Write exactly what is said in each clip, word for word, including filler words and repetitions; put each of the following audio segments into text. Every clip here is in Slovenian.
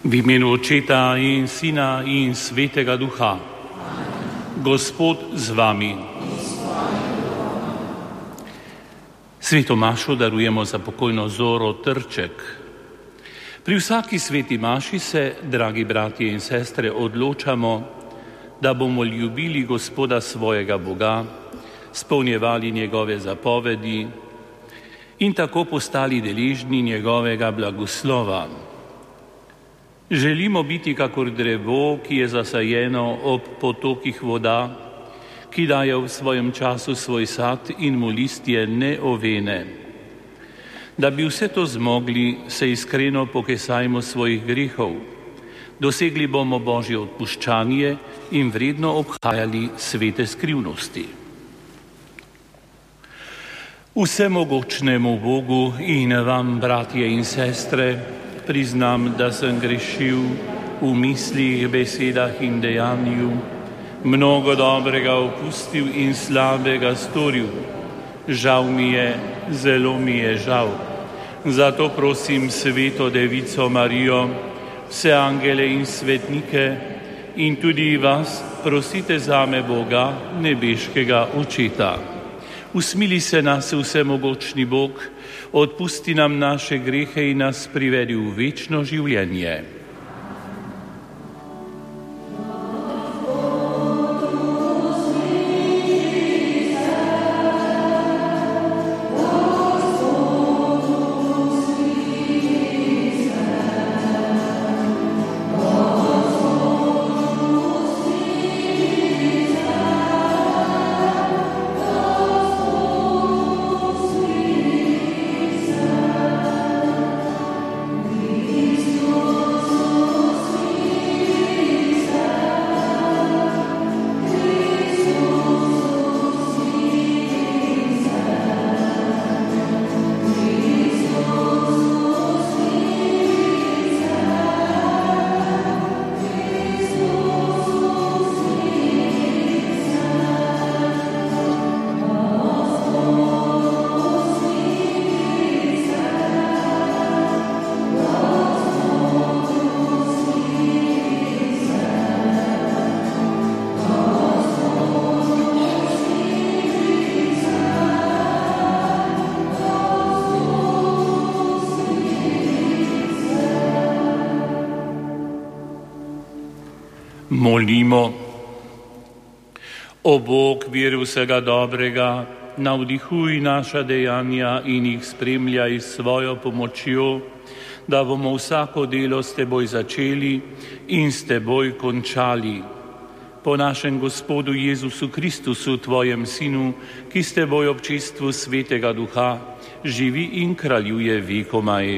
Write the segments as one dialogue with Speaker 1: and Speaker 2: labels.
Speaker 1: V imenu Očeta in Sina in Svetega Duha. Gospod z vami. Sveto mašo darujemo za pokojno Zoro Trček. Pri vsaki sveti maši se, dragi bratje in sestre, odločamo, da bomo ljubili Gospoda svojega Boga, spolnjevali njegove zapovedi in tako postali deležni njegovega blagoslova. Želimo biti kakor drevo, ki je zasajeno ob potokih voda, ki daje v svojem času svoj sad in mu listje ne ovene. Da bi vse to zmogli, se iskreno pokesajmo svojih grehov. Dosegli bomo Božje odpuščanje in vredno obhajali svete skrivnosti. Vsemogočnemu Bogu in vam, bratje in sestre, priznam, da sem grešil v mislih, besedah in dejanju, mnogo dobrega opustil in slabega storil. Žal mi je, zelo mi je žal. Zato prosim Sveto Devico Marijo, vse angele in svetnike in tudi vas prosite zame Boga, nebeškega Očeta. Usmili se nas vsemogočni Bog, odpusti nam naše grehe in nas privedi v večno življenje. Molimo. O Bog, vir vsega dobrega, navdihuj naša dejanja in jih spremljaj s svojo pomočjo, da bomo vsako delo s teboj začeli in s teboj končali. Po našem Gospodu Jezusu Kristusu, tvojem Sinu, ki s teboj v občestvu Svetega Duha živi in kraljuje vekomaj.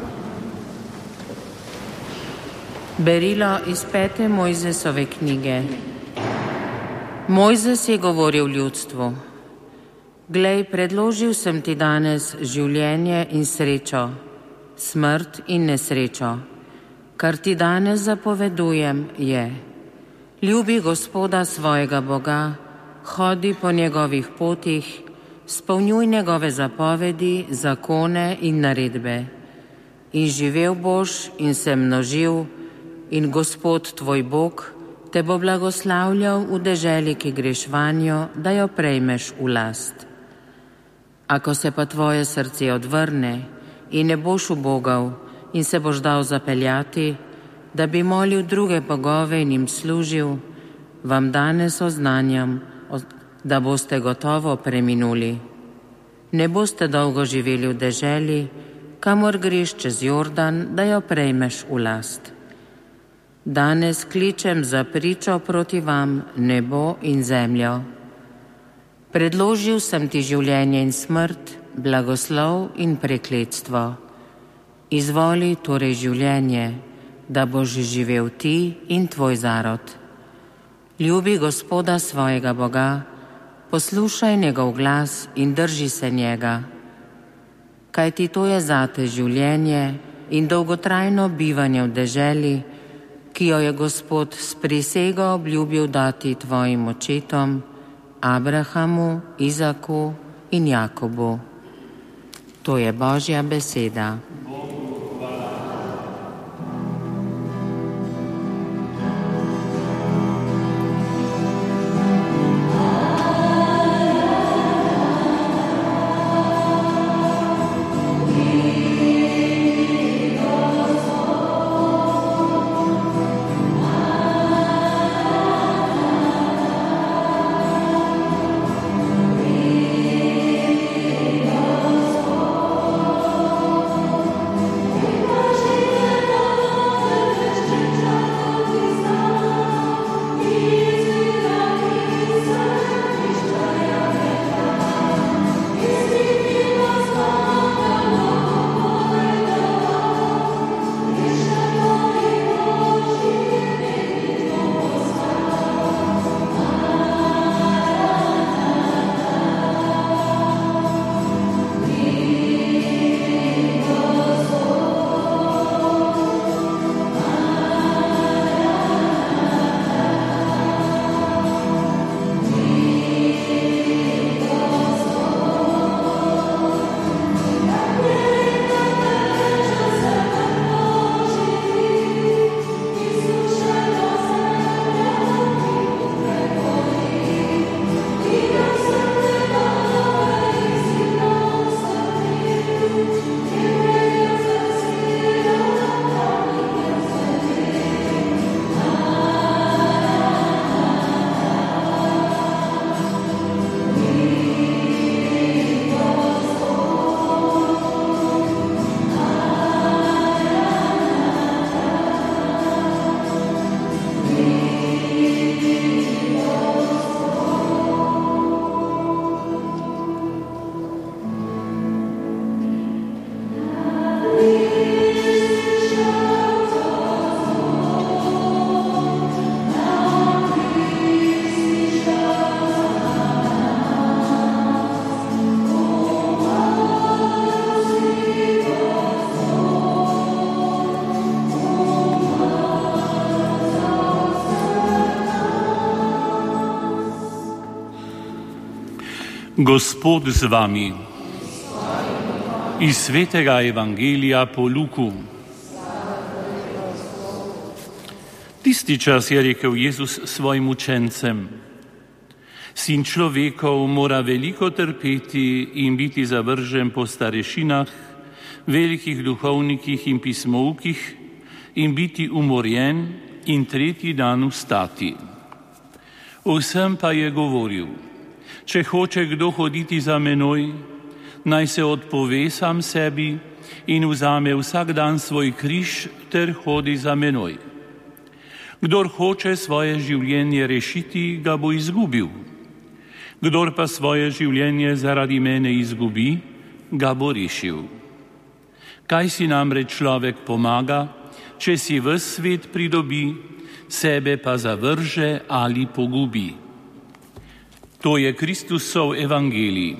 Speaker 2: Berilo iz pete Mojzesove knjige. Mojzes je govoril ljudstvu: Glej, predložil sem ti danes življenje in srečo, smrt in nesrečo. Kar ti danes zapovedujem je: ljubi Gospoda svojega Boga, hodi po njegovih potih, spolnjuj njegove zapovedi, zakone in naredbe. In živel boš in se množil, in Gospod tvoj Bog te bo blagoslavljal v deželi, ki greš vanjo, da jo prejmeš v last. Ako se pa tvoje srce odvrne in ne boš ubogal in se boš dal zapeljati, da bi molil druge bogove in jim služil, vam danes oznanjam, da boste gotovo preminuli. Ne boste dolgo živeli v deželi, kamor greš čez Jordan, da jo prejmeš v last. Danes kličem za pričo proti vam nebo in zemljo. Predložil sem ti življenje in smrt, blagoslov in prekletstvo. Izvoli torej življenje, da boš živel ti in tvoj zarod. Ljubi Gospoda svojega Boga, poslušaj njegov glas in drži se njega. Kajti to je zate življenje in dolgotrajno bivanje v deželi, ki jo je Gospod s prisego obljubil dati tvojim očetom, Abrahamu, Izaku in Jakobu. To je Božja beseda.
Speaker 1: Gospod z vami. Iz svetega Evangelija po Luku. Tisti čas je rekel Jezus svojim učencem: Sin človekov mora veliko trpeti in biti zavržen po starešinah, velikih duhovnikih in pismoukih in biti umorjen in tretji dan vstati. Vsem pa je govoril: Če hoče kdo hoditi za menoj, naj se odpove sam sebi in vzame vsak dan svoj križ ter hodi za menoj. Kdor hoče svoje življenje rešiti, ga bo izgubil. Kdor pa svoje življenje zaradi mene izgubi, ga bo rešil. Kaj si namreč človek pomaga, če si ves svet pridobi, sebe pa zavrže ali pogubi? To je Kristusov evangelij.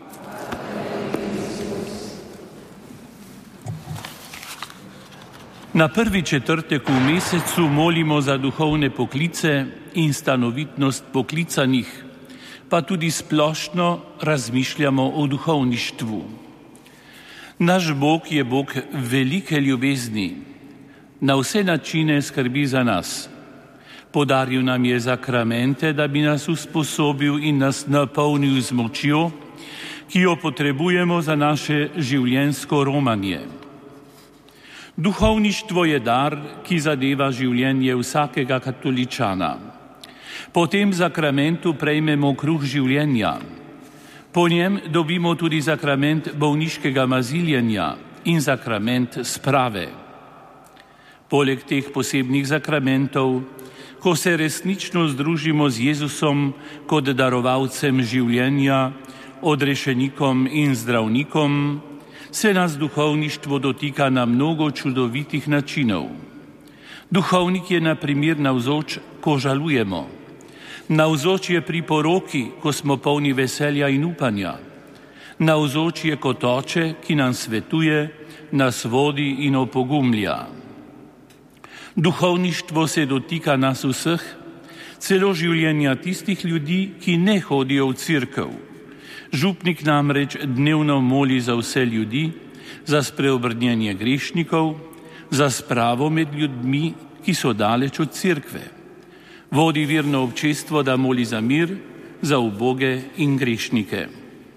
Speaker 1: Na prvi četrtek v mesecu molimo za duhovne poklice in stanovitnost poklicanih, pa tudi splošno razmišljamo o duhovništvu. Naš Bog je Bog velike ljubezni, na vse načine skrbi za nas. Podaril nam je zakramente, da bi nas usposobil in nas napolnil z močjo, ki jo potrebujemo za naše življenjsko romanje. Duhovništvo je dar, ki zadeva življenje vsakega katoličana. Po tem zakramentu prejmemo kruh življenja. Po njem dobimo tudi zakrament bolniškega maziljenja in zakrament sprave. Poleg teh posebnih zakramentov, ko se resnično združimo z Jezusom kot darovalcem življenja, odrešenikom in zdravnikom, se nas duhovništvo dotika na mnogo čudovitih načinov. Duhovnik je na primer navzoč, ko žalujemo. Navzoč je pri poroki, ko smo polni veselja in upanja. Navzoč je kot oče, ki nam svetuje, nas vodi in opogumlja. Duhovništvo se dotika nas vseh, celo življenja tistih ljudi, ki ne hodijo v cerkev. Župnik namreč dnevno moli za vse ljudi, za spreobrnjenje grešnikov, za spravo med ljudmi, ki so daleč od cerkve. Vodi verno občestvo, da moli za mir, za uboge in grešnike.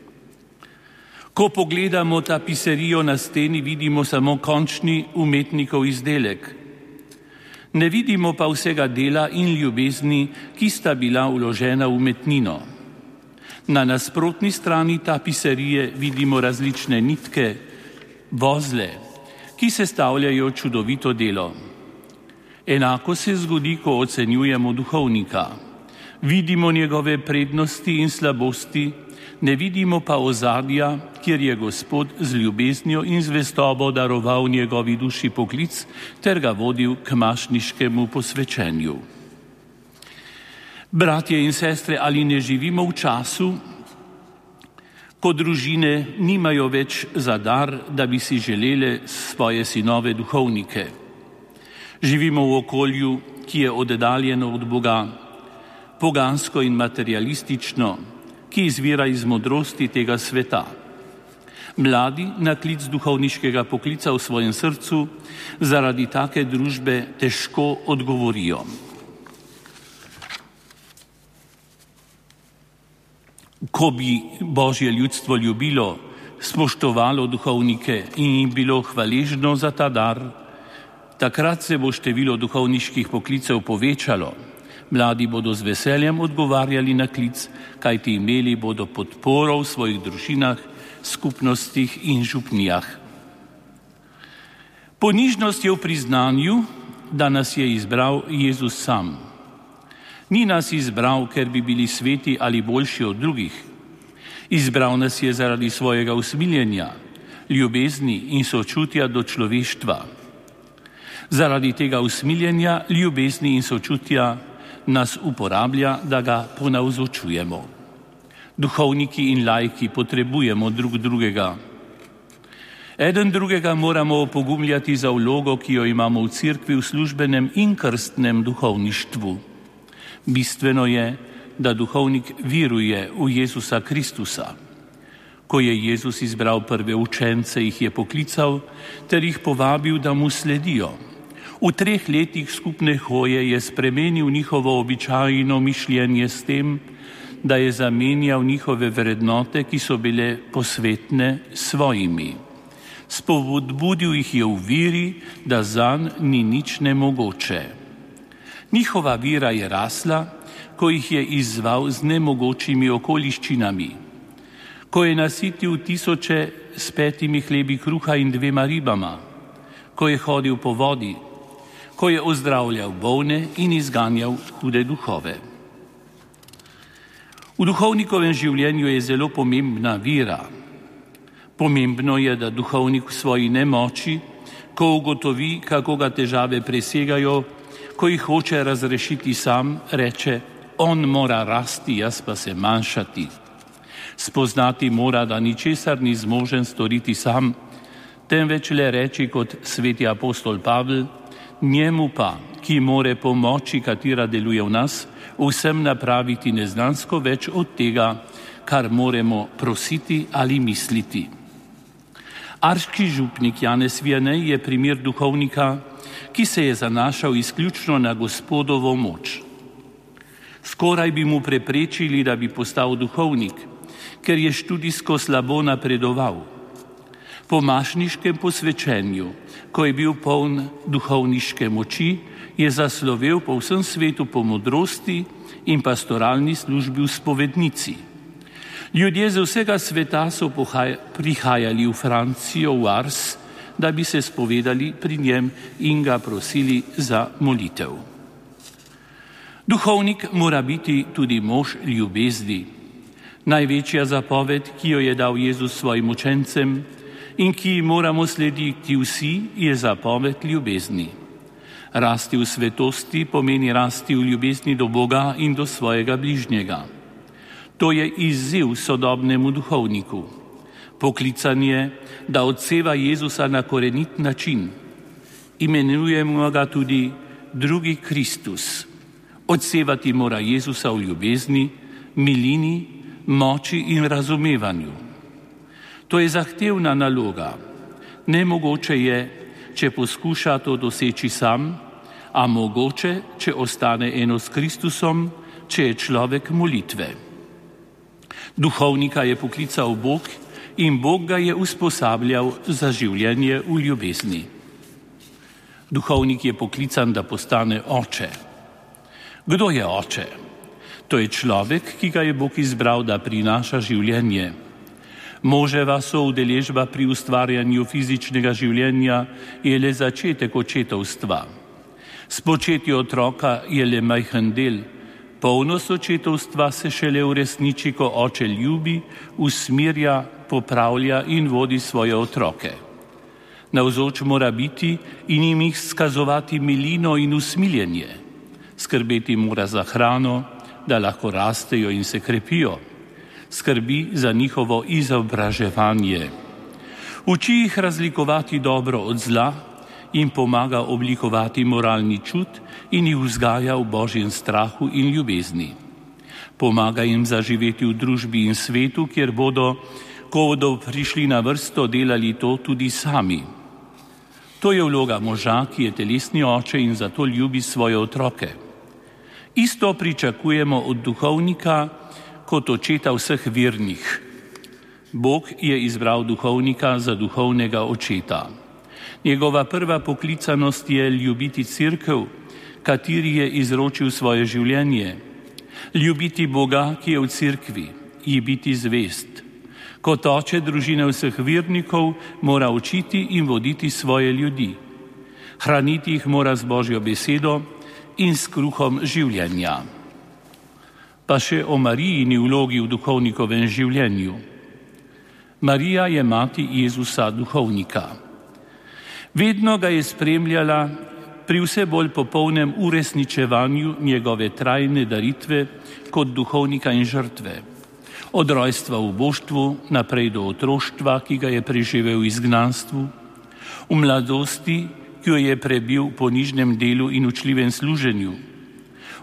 Speaker 1: Ko pogledamo tapiserijo na steni, vidimo samo končni umetnikov izdelek. Ne vidimo pa vsega dela in ljubezni, ki sta bila vložena v umetnino. Na nasprotni strani tapiserije vidimo različne nitke, vozle, ki sestavljajo čudovito delo. Enako se zgodi, ko ocenjujemo duhovnika. Vidimo njegove prednosti in slabosti, ne vidimo pa ozadja, kjer je Gospod z ljubeznijo in zvestobo daroval njegovi duši poklic ter ga vodil k mašniškemu posvečenju. Bratje in sestre, ali ne živimo v času, ko družine nimajo več za dar, da bi si želele svoje sinove duhovnike? Živimo v okolju, ki je oddaljeno od Boga, pogansko in materialistično, ki izvira iz modrosti tega sveta. Mladi na klic duhovniškega poklica v svojem srcu zaradi take družbe težko odgovorijo. Ko bi Božje ljudstvo ljubilo, spoštovalo duhovnike in jim bilo hvaležno za ta dar, takrat se bo število duhovniških poklicev povečalo. Mladi bodo z veseljem odgovarjali na klic, kajti imeli bodo podporo v svojih družinah, skupnostih in župnijah. Ponižnost je v priznanju, da nas je izbral Jezus sam. Ni nas izbral, ker bi bili sveti ali boljši od drugih. Izbral nas je zaradi svojega usmiljenja, ljubezni in sočutja do človeštva. Zaradi tega usmiljenja, ljubezni in sočutja nas uporablja, da ga ponavzočujemo. Duhovniki in laiki potrebujemo drug drugega. Eden drugega moramo opogumljati za vlogo, ki jo imamo v cerkvi v službenem in krstnem duhovništvu. Bistveno je, da duhovnik viruje v Jezusa Kristusa. Ko je Jezus izbral prve učence, jih je poklical ter jih povabil, da mu sledijo. V treh letih skupne hoje je spremenil njihovo običajno mišljenje s tem, da je zamenjal njihove vrednote, ki so bile posvetne, svojimi. Spodbudil jih je v viri, da zanj ni nič nemogoče. Njihova vira je rasla, ko jih je izzval z nemogočimi okoliščinami. Ko je nasitil tisoče s petimi hlebi kruha in dvema ribama, ko je hodil po vodi, ko je ozdravljal bolne in izganjal hude duhove. V duhovnikovem življenju je zelo pomembna vira. Pomembno je, da duhovnik v svoji nemoči, ko ugotovi, kako ga težave presegajo, ko jih hoče razrešiti sam, reče: on mora rasti, jaz pa se manjšati. Spoznati mora, da ničesar ni zmožen storiti sam, temveč le reči kot sveti apostol Pavel: njemu pa, ki more pomoči, katera deluje v nas, vsem napraviti neznansko več od tega, kar moremo prositi ali misliti. Arški župnik Janez Vianney je primer duhovnika, ki se je zanašal izključno na Gospodovo moč. Skoraj bi mu preprečili, da bi postal duhovnik, ker je študijsko slabo napredoval. Po mašniškem posvečenju, ko je bil poln duhovniške moči, je zaslovel po vsem svetu po modrosti in pastoralni službi v spovednici. Ljudje z vsega sveta so prihajali v Francijo, v Ars, da bi se spovedali pri njem in ga prosili za molitev. Duhovnik mora biti tudi mož ljubezni. Največja zapoved, ki jo je dal Jezus svojim učencem in ki ji moramo slediti vsi, je zapoved ljubezni. Rasti v svetosti pomeni rasti v ljubezni do Boga in do svojega bližnjega. To je izziv sodobnemu duhovniku. Poklican je, da odseva Jezusa na korenit način. Imenujemo ga tudi drugi Kristus. Odsevati mora Jezusa v ljubezni, milini, moči in razumevanju. To je zahtevna naloga. Nemogoče je, če poskuša to doseči sam, a mogoče, če ostane eno s Kristusom, če je človek molitve. Duhovnika je poklical Bog in Bog ga je usposabljal za življenje v ljubezni. Duhovnik je poklican, da postane oče. Kdo je oče? To je človek, ki ga je Bog izbral, da prinaša življenje. Moževa soudeležba pri ustvarjanju fizičnega življenja je le začetek očetovstva. Spočetje otroka je le majhen del. Polnost očetovstva se šele uresniči, ko oče ljubi, usmerja, popravlja in vodi svoje otroke. Navzoč mora biti in jim jih skazovati milino in usmiljenje. Skrbeti mora za hrano, da lahko rastejo in se krepijo. Skrbi za njihovo izobraževanje. Uči jih razlikovati dobro od zla in pomaga oblikovati moralni čut in jih vzgaja v Božjem strahu in ljubezni. Pomaga jim zaživeti v družbi in svetu, kjer bodo, ko bodo prišli na vrsto, delali to tudi sami. To je vloga moža, ki je telesni oče in zato ljubi svoje otroke. Isto pričakujemo od duhovnika kot očeta vseh vernih. Bog je izbral duhovnika za duhovnega očeta. Njegova prva poklicanost je ljubiti cerkev, kateri je izročil svoje življenje. Ljubiti Boga, ki je v cerkvi, ji biti zvest. Kot oče družine vseh vernikov mora učiti in voditi svoje ljudi. Hraniti jih mora z Božjo besedo in s kruhom življenja. Pa še o Marijini vlogi v duhovnikovem življenju. Marija je mati Jezusa duhovnika. Vedno ga je spremljala pri vse bolj popolnem uresničevanju njegove trajne daritve kot duhovnika in žrtve. Od rojstva v boštvu naprej do otroštva, ki ga je preživel v izgnanstvu, v mladosti, ki jo je prebil po nižnem delu in učljivem služenju,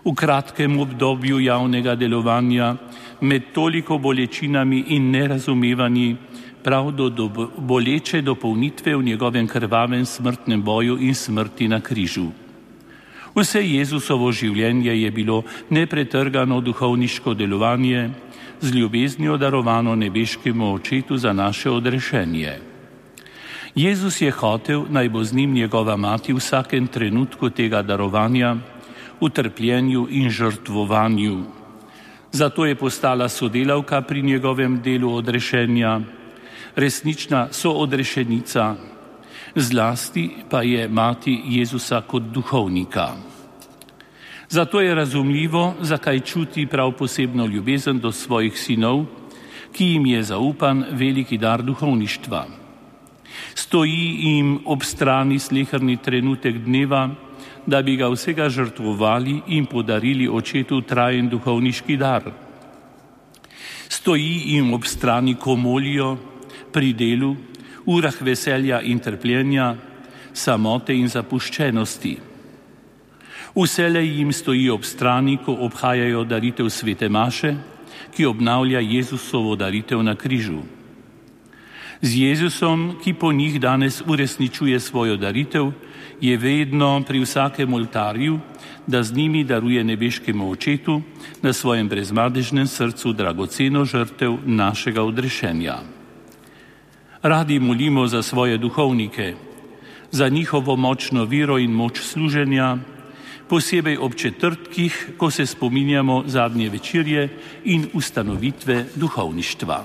Speaker 1: V kratkem obdobju javnega delovanja, med toliko bolečinami in nerazumevanji, prav do, do boleče dopolnitve v njegovem krvavem smrtnem boju in smrti na križu. Vse Jezusovo življenje je bilo nepretrgano duhovniško delovanje, z ljubeznijo darovano nebeškemu Očetu za naše odrešenje. Jezus je hotel, naj bo z njim njegova mati v vsakem trenutku tega darovanja, v trpljenju in žrtvovanju. Zato je postala sodelavka pri njegovem delu odrešenja, resnična soodrešenica, zlasti pa je mati Jezusa kot duhovnika. Zato je razumljivo, zakaj čuti prav posebno ljubezen do svojih sinov, ki jim je zaupan veliki dar duhovništva. Stoji jim ob strani sleherni trenutek dneva, da bi ga vsega žrtvovali in podarili Očetu trajen duhovniški dar. Stoji jim ob strani, ko molijo, pri delu, urah veselja in trpljenja, samote in zapuščenosti. Vselej jim stoji ob strani, ko obhajajo daritev svete maše, ki obnavlja Jezusovo daritev na križu. Z Jezusom, ki po njih danes uresničuje svojo daritev, je vedno pri vsakem oltarju, da z njimi daruje nebeškemu Očetu na svojem brezmadežnem srcu dragoceno žrtev našega odrešenja. Radi molimo za svoje duhovnike, za njihovo močno vero in moč služenja, posebej ob četrtkih, ko se spominjamo zadnje večerje in ustanovitve duhovništva.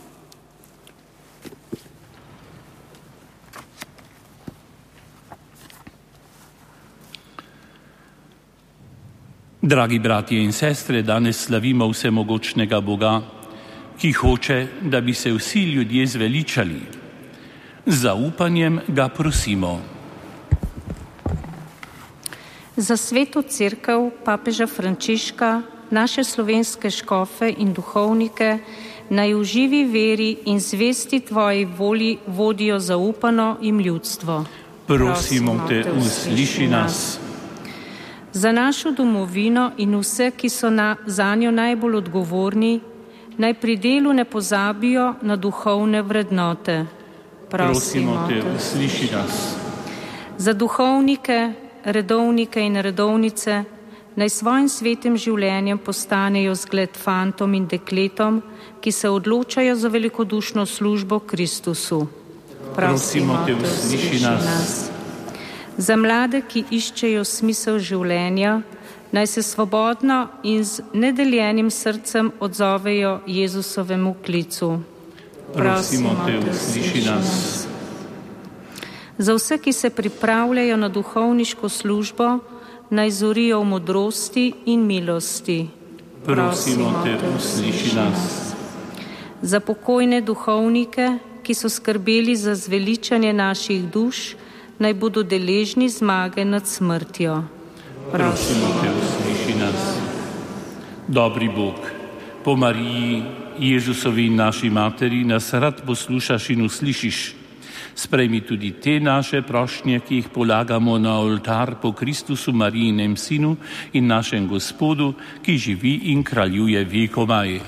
Speaker 1: Dragi bratje in sestre, danes slavimo vsemogočnega Boga, ki hoče, da bi se vsi ljudje zveličali. Z zaupanjem ga prosimo.
Speaker 3: Za sveto cerkev papeža Frančiška, naše slovenske škofe in duhovnike, naj v živi veri in zvesti tvoji volji vodijo zaupano jim ljudstvo.
Speaker 1: Prosimo te, usliši nas.
Speaker 3: Za našo domovino in vse, ki so na, za njo najbolj odgovorni, naj pri delu ne pozabijo na duhovne vrednote.
Speaker 1: Prosimo, Prosimo te, usliši nas.
Speaker 3: Za duhovnike, redovnike in redovnice, naj svojim svetim življenjem postanejo zgled fantom in dekletom, ki se odločajo za velikodušno službo Kristusu.
Speaker 1: Prosimo te, usliši nas.
Speaker 3: Za mlade, ki iščejo smisel življenja, naj se svobodno in z nedeljenim srcem odzovejo Jezusovemu klicu.
Speaker 1: Prosimo te, usliši nas.
Speaker 3: Za vse, ki se pripravljajo na duhovniško službo, naj zorijo v modrosti in milosti.
Speaker 1: Prosimo te, usliši nas.
Speaker 3: Za pokojne duhovnike, ki so skrbeli za zveličanje naših duš, naj bodo deležni zmage nad smrtjo.
Speaker 1: Prosimo te, usliši nas. Dobri Bog, po Mariji, Jezusovi in naši materi, nas rad poslušaš in uslišiš. Sprejmi tudi te naše prošnje, ki jih polagamo na oltar po Kristusu, Marijinem Sinu in našem Gospodu, ki živi in kraljuje vekomaj.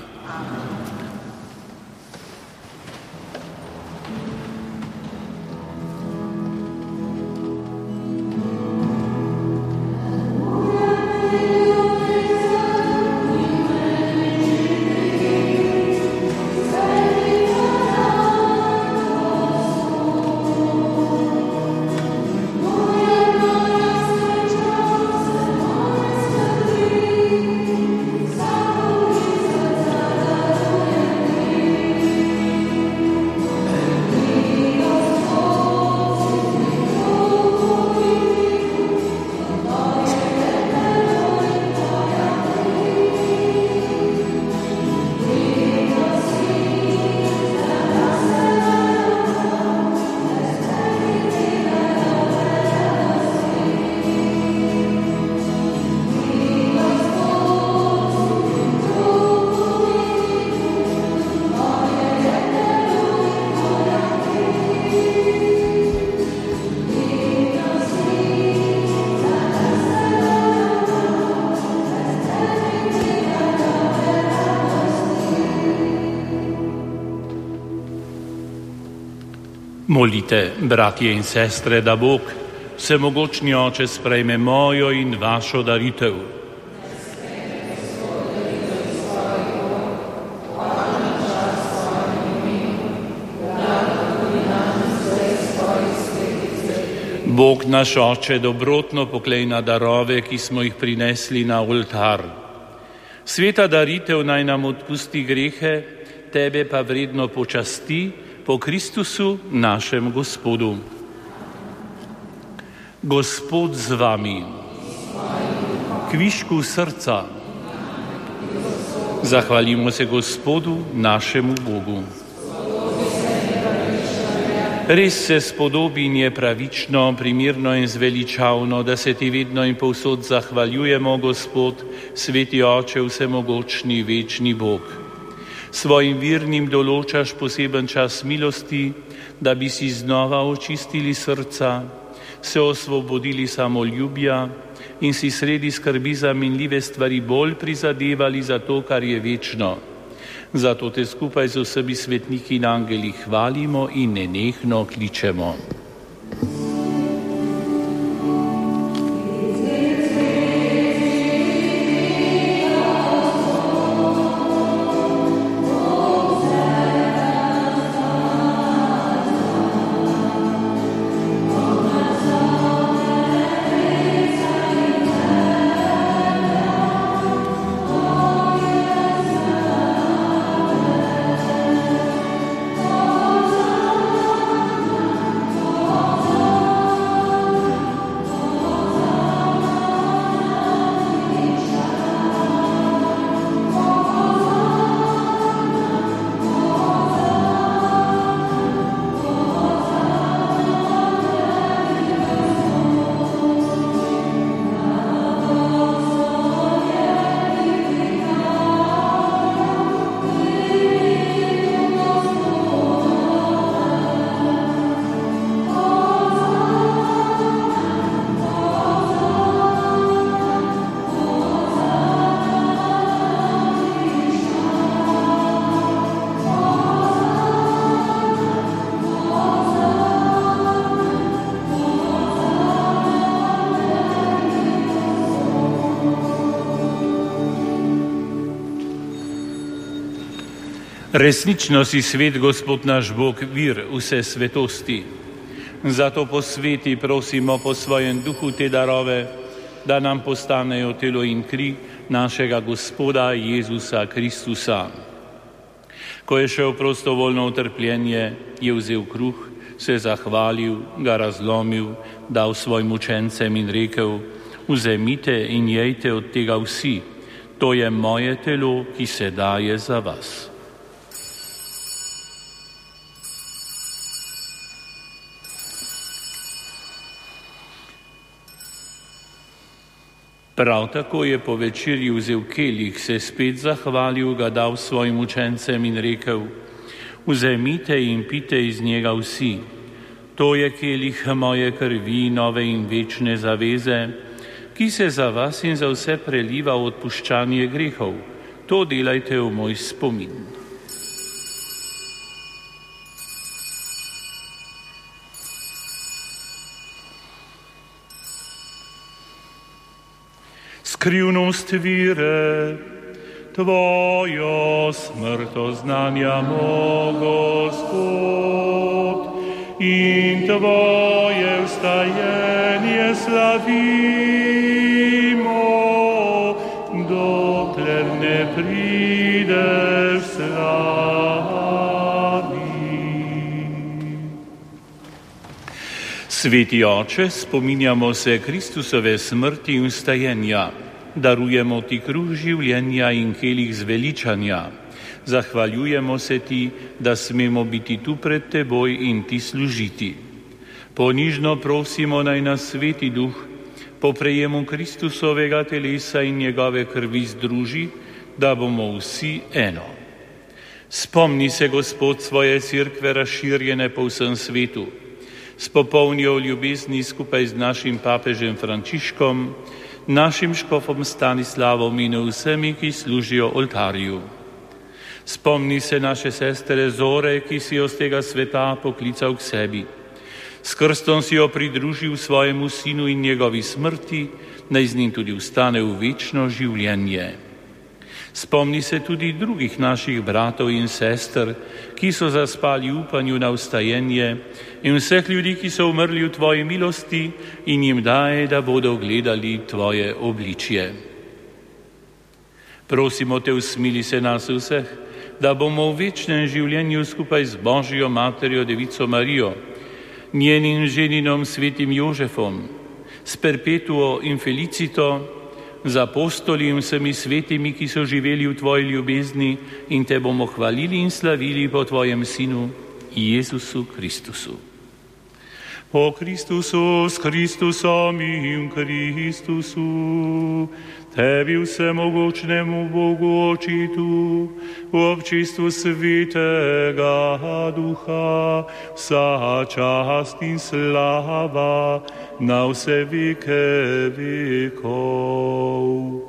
Speaker 1: Molite, bratje in sestre, da Bog, vsemogočni Oče, sprejme mojo in vašo daritev. Bog naš Oče dobrotno poklej na darove, ki smo jih prinesli na oltar. Sveta daritev naj nam odpusti grehe, tebe pa vredno počasti po Kristusu našem Gospodu. Gospod z vami, kvišku srca, zahvalimo se Gospodu našemu Bogu. Res se spodobi in je pravično, primirno in zveličavno, da se ti vedno in povsod zahvaljujemo, Gospod, sveti Oče, vsemogočni, večni Bog. Svojim virnim določaš poseben čas milosti, da bi si znova očistili srca, se osvobodili samoljubja in si sredi skrbi za minljive stvari bolj prizadevali za to, kar je večno. Zato te skupaj z vsemi svetniki in angeli hvalimo in nenehno kličemo. Resnično si svet, Gospod naš Bog, vir vse svetosti. Zato po sveti prosimo po svojem duhu te darove, da nam postanejo telo in kri našega Gospoda Jezusa Kristusa. Ko je šel prostovoljno utrpljenje, je vzel kruh, se zahvalil, ga razlomil, dal svojim učencem in rekel: vzemite in jejte od tega vsi, to je moje telo, ki se daje za vas. Prav tako je po večerji vzel kelih, se spet zahvalil, ga dal svojim učencem in rekel: vzemite in pite iz njega vsi, to je kelih moje krvi, nove in večne zaveze, ki se za vas in za vse preliva v odpuščanje grehov. To delajte v moj spomin. Skrivnost vire, tvojo smrt oznanjamo, Gospod, in tvoje vstajenje slavimo, dokler ne prideš slavi. Sveti Oče, spominjamo se Kristusove smrti in vstajenja. Darujemo ti kruh življenja in kelih zveličanja. Zahvaljujemo se ti, da smemo biti tu pred teboj in ti služiti. Ponižno prosimo, naj nas sveti duh po prejemu Kristusovega telesa in njegove krvi združi, da bomo vsi eno. Spomni se, Gospod, svoje cerkve razširjene po vsem svetu. Spopolnijo ljubezni skupaj z našim papežem Frančiškom, našim škofom Stanislavom in vsemi, ki služijo oltarju. Spomni se naše sestre Zore, ki si jo z tega sveta poklical k sebi. S krstom si jo pridružil svojemu sinu in njegovi smrti, naj z njim tudi vstane v večno življenje. Spomni se tudi drugih naših bratov in sester, ki so zaspali v upanju na vstajenje, in vseh ljudi, ki so umrli v tvoji milosti, in jim daj, da bodo gledali tvoje obličje. Prosimo te, usmili se nas vseh, da bomo v večnem življenju skupaj z Božjo materjo Devico Marijo, njenim ženinom svetim Jožefom, s Perpetuo in Felicito, z apostoli in vsemi svetimi, ki so živeli v tvoji ljubezni, in te bomo hvalili in slavili po tvojem Sinu, Jezusu Kristusu. Po Kristusu, s Kristusom in Kristusu, tebi vsemogočnemu Bogu Očitu, v občestvu Svetega Duha, vsa čast in slava na vse veke vekov.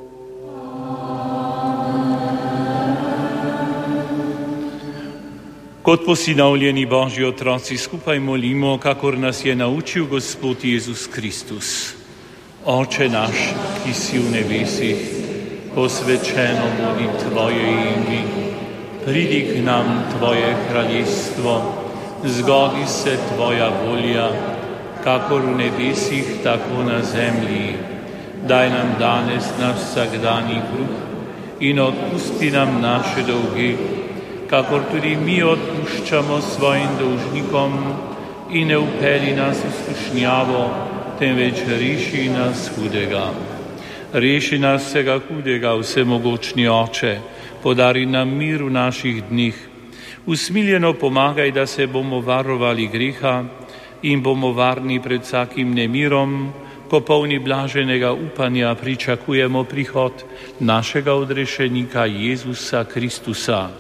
Speaker 1: Kot posinovljeni Božji otroci skupaj molimo, kakor nas je naučil Gospod Jezus Kristus. Oče naš, ki si v nebesih, posvečeno bodi tvoje ime, pridi k nam tvoje kraljestvo, zgodi se tvoja volja, kakor v nebesih, tako na zemlji. Daj nam danes naš vsakdanji kruh in odpusti nam naše dolge, kakor tudi mi odpuščamo svojim dolžnikom, in ne vpelji nas v skušnjavo, temveč reši nas hudega. Reši nas vsega hudega, vsemogočni Oče, podari nam mir v naših dneh. Usmiljeno pomagaj, da se bomo varovali greha in bomo varni pred vsakim nemirom, ko polni blaženega upanja pričakujemo prihod našega odrešenika Jezusa Kristusa.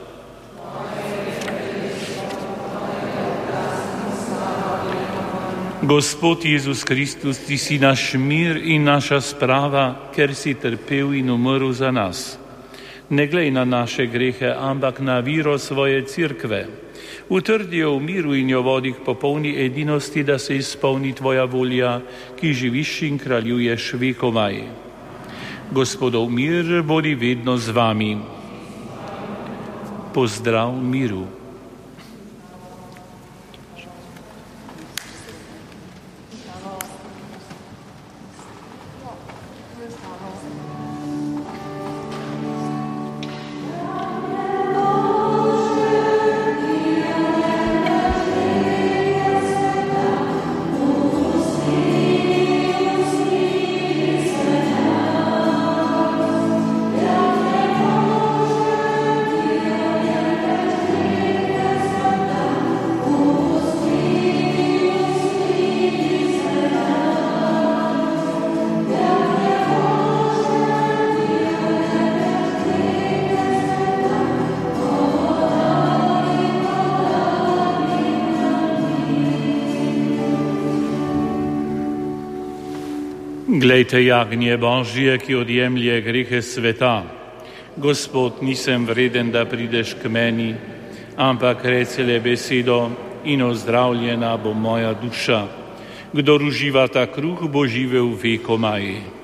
Speaker 1: Gospod Jezus Kristus, ti si naš mir in naša sprava, ker si trpel in umrl za nas. Ne glej na naše grehe, ampak na viro svoje cerkve. Utrdi jo v miru in jo vodi k popolni edinosti, da se izpolni tvoja volja, ki živiš in kraljuješ vekomaj. Gospodov mir bodi vedno z vami. Pozdrav miru. Glejte jagnje Božje, ki odjemlje grehe sveta. Gospod, nisem vreden, da prideš k meni, ampak reci le besedo in ozdravljena bo moja duša. Kdor uživa ta kruh, bo živel vekomaj.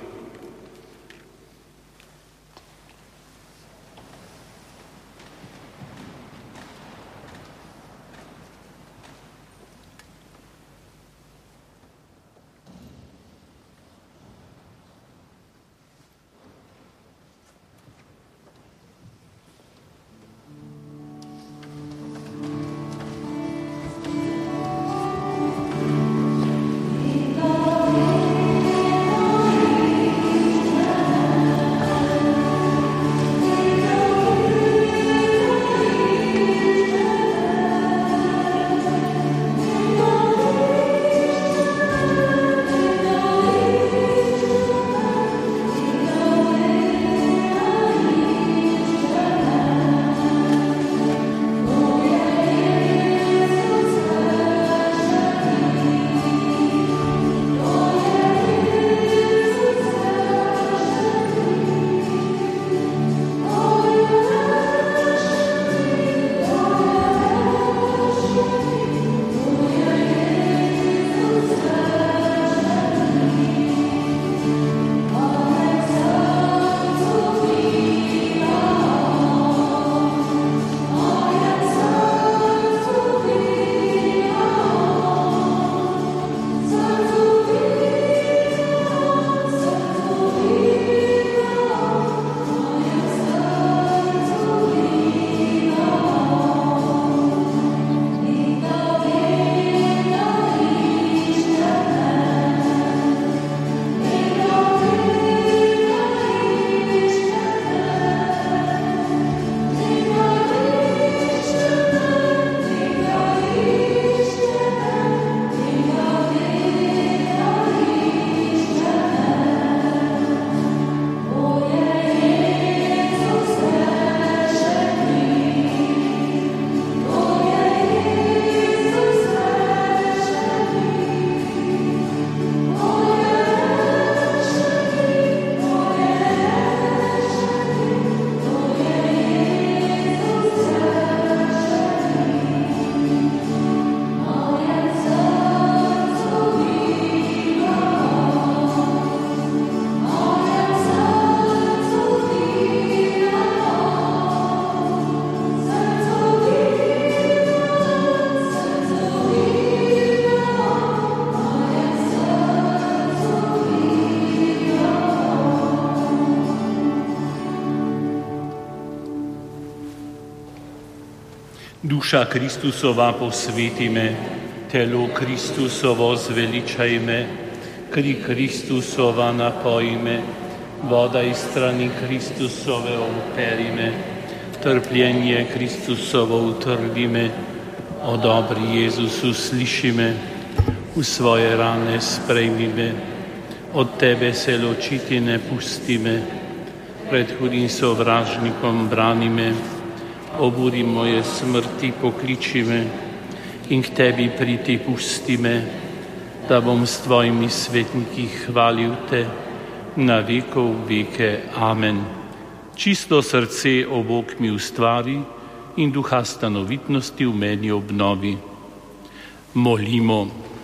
Speaker 1: Duša Kristusova posveti me, telo Kristusovo zveličaj me, kri Kristusova napoji me, voda iz strani Kristusove operi me, trpljenje Kristusovo utrdi me, o dobri Jezusu sliši me, v svoje rane sprejmi me, od tebe se ločiti ne pusti me, pred hudim sovražnikom brani me, oburi moje smrti pokliči me in k tebi priti pusti me, da bom s tvojimi svetniki hvalil te na vekov veke. Amen. Čisto srce, o Bog, mi ustvari in duha stanovitnosti v meni obnovi. Molimo.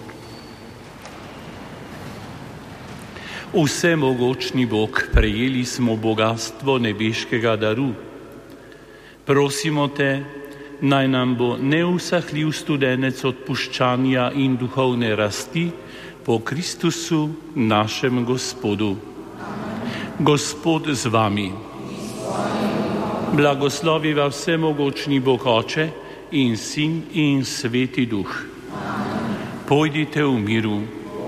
Speaker 1: Vsemogočni Bog, prejeli smo bogastvo nebeškega daru. Prosimo te, naj nam bo neusahljiv studenec odpuščanja in duhovne rasti po Kristusu, našem Gospodu. Gospod z vami. Blagosloviva vsemogočni Bog Oče in Sin in Sveti Duh. Pojdite v miru.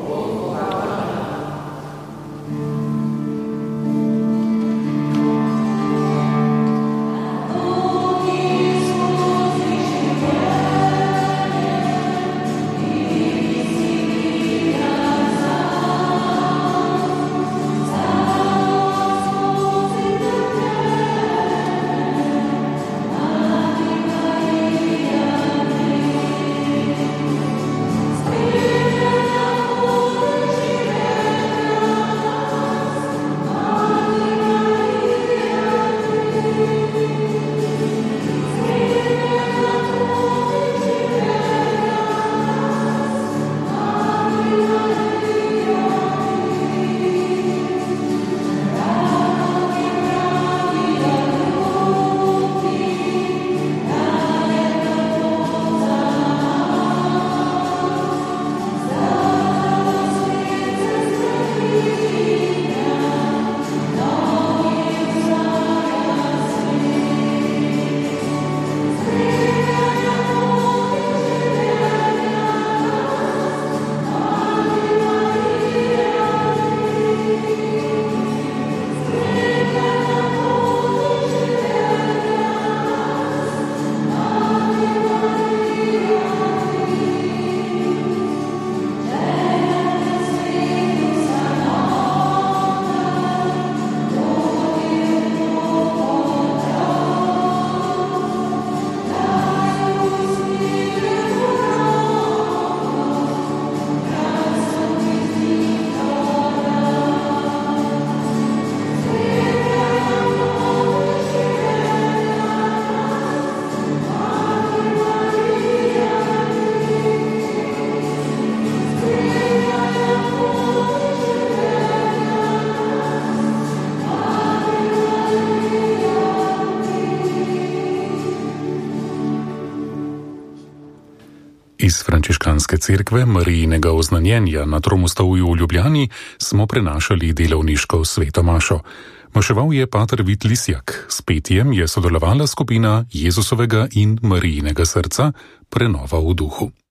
Speaker 4: Iz Frančiškanske cerkve Marijinega oznanjenja na Tromostovju v Ljubljani smo prenašali delovniško sveto mašo. Maševal je pater Vid Lisjak, s petjem je sodelovala skupina Jezusovega in Marijinega srca Prenova v duhu.